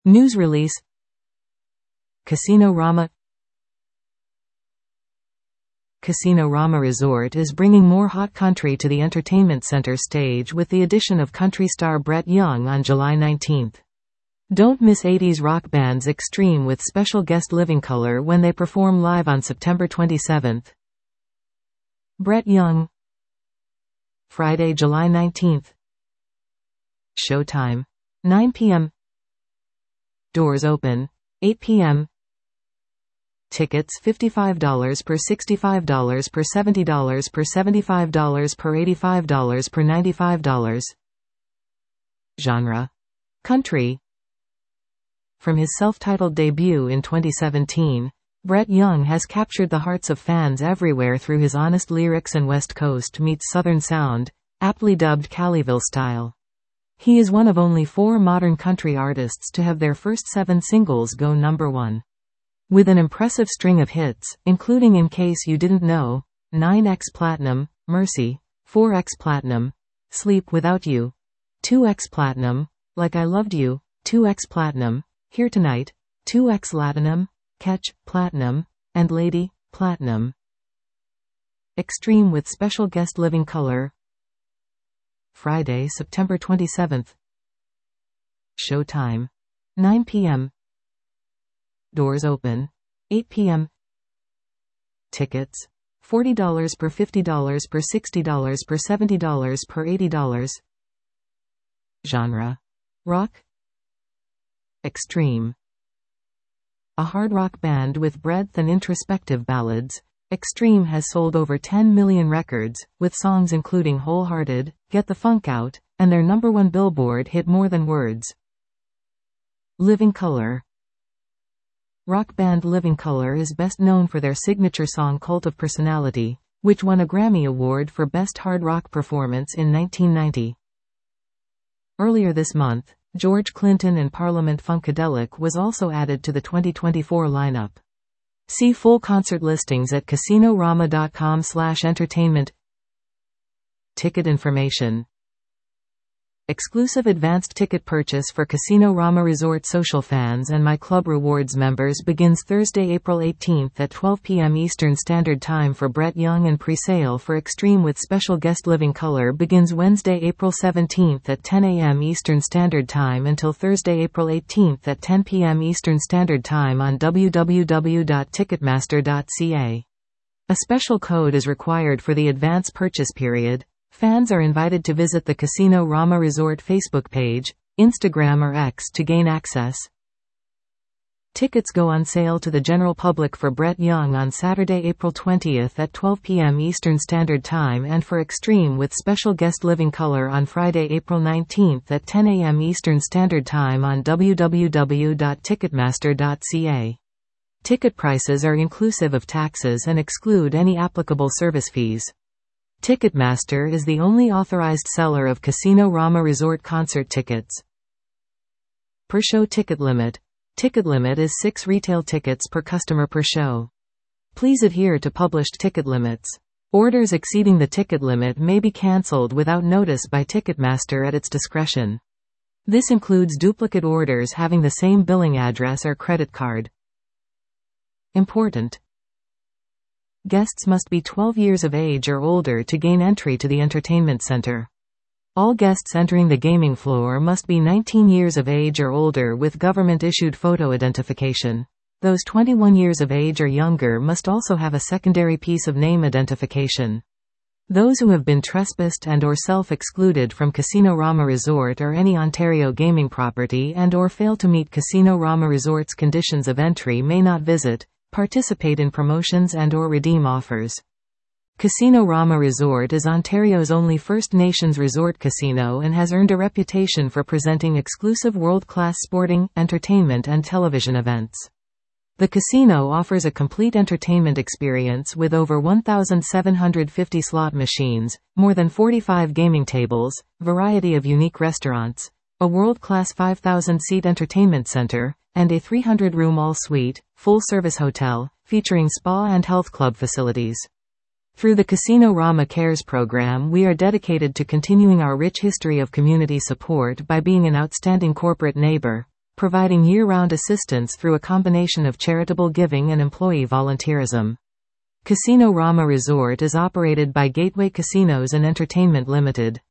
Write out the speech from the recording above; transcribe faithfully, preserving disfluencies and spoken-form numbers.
News release. Casino Rama. Casino Rama Resort is bringing more hot country to the entertainment center stage with the addition of country star Brett Young on July nineteenth. Don't miss eighties rock bands Extreme with special guest Living Colour when they perform live on September twenty-seventh. Brett Young. Friday, July nineteenth. Showtime. nine p m Doors open. eight p m Tickets fifty-five dollars per sixty-five dollars per seventy dollars per seventy-five dollars per eighty-five dollars per ninety-five dollars. Genre. Country. From his self-titled debut in twenty seventeen, Brett Young has captured the hearts of fans everywhere through his honest lyrics and West Coast meets Southern sound, aptly dubbed Caliville style. He is one of only four modern country artists to have their first seven singles go number one. With an impressive string of hits, including In Case You Didn't Know, nine X Platinum, Mercy, four X Platinum, Sleep Without You, two X Platinum, Like I Loved You, two X Platinum, Here Tonight, two X Latinum, Catch, Platinum, and Lady, Platinum. Extreme with special guest Living Colour. Friday, September twenty-seventh. Showtime. nine p m Doors open. eight p m Tickets. forty dollars per fifty dollars per sixty dollars per seventy dollars per eighty dollars. Genre. Rock. Extreme. A hard rock band with breadth and introspective ballads, Extreme has sold over ten million records, with songs including Wholehearted, Get the Funk Out, and their number one Billboard hit More Than Words. Living Colour. Rock band Living Colour is best known for their signature song Cult of Personality, which won a Grammy Award for Best Hard Rock Performance in nineteen ninety. Earlier this month, George Clinton and Parliament Funkadelic was also added to the twenty twenty-four lineup. See full concert listings at casinorama dot com slash entertainment. Ticket information. Exclusive advanced ticket purchase for Casino Rama Resort social fans and My Club Rewards members begins Thursday, April eighteenth at twelve p m Eastern Standard Time for Brett Young, and pre-sale for Extreme with special guest Living Colour begins Wednesday, April seventeenth at ten a m Eastern Standard Time until Thursday, April eighteenth at ten p m Eastern Standard Time on w w w dot ticketmaster dot c a. A special code is required for the advance purchase period. Fans are invited to visit the Casino Rama Resort Facebook page, Instagram or X to gain access. Tickets go on sale to the general public for Brett Young on Saturday, April twentieth at twelve p m Eastern Standard Time, and for Extreme with special guest Living Colour on Friday, April nineteenth at ten a m Eastern Standard Time on w w w dot ticketmaster dot c a. Ticket prices are inclusive of taxes and exclude any applicable service fees. Ticketmaster is the only authorized seller of Casino Rama Resort concert tickets. Per show ticket limit. Ticket limit is six retail tickets per customer per show. Please adhere to published ticket limits. Orders exceeding the ticket limit may be cancelled without notice by Ticketmaster at its discretion. This includes duplicate orders having the same billing address or credit card. Important. Guests must be twelve years of age or older to gain entry to the entertainment center. All guests entering the gaming floor must be nineteen years of age or older with government-issued photo identification. Those twenty-one years of age or younger must also have a secondary piece of name identification. Those who have been trespassed and or self-excluded from Casino Rama Resort or any Ontario gaming property and or fail to meet Casino Rama Resort's conditions of entry may not visit, participate in promotions and or redeem offers. Casino Rama Resort is Ontario's only First Nations resort casino and has earned a reputation for presenting exclusive world-class sporting, entertainment and television events. The casino offers a complete entertainment experience with over one thousand seven hundred fifty slot machines, more than forty-five gaming tables, variety of unique restaurants, a world-class five thousand seat entertainment center, and a three hundred room all-suite, full-service hotel, featuring spa and health club facilities. Through the Casino Rama Cares program, we are dedicated to continuing our rich history of community support by being an outstanding corporate neighbor, providing year-round assistance through a combination of charitable giving and employee volunteerism. Casino Rama Resort is operated by Gateway Casinos and Entertainment Limited.